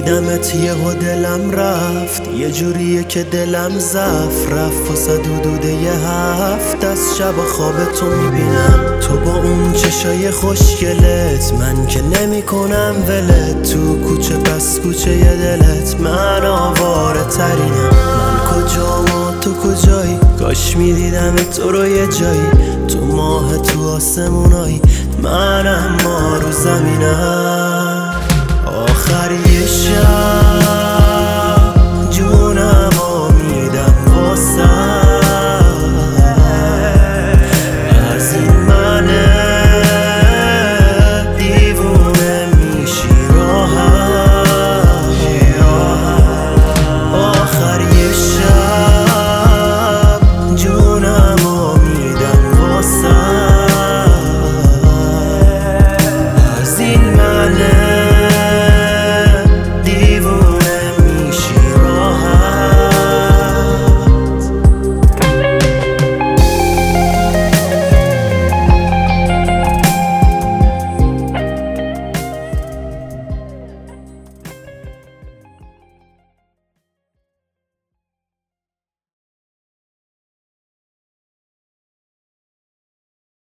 دیدمت یهو دلم رفت، یه جوریه که دلم زفت رفت واسه حدوده یه هفت. از شب خواب تو میبینم تو با اون چشای خوشگلت، من که نمی کنم ولت. تو کوچه پس کوچه ی دلت من آواره ترینم. من کجام و تو کجایی؟ کاش میدیدم تو رو یه جایی. تو ماه تو آسمونایی، منم ما رو زمینم.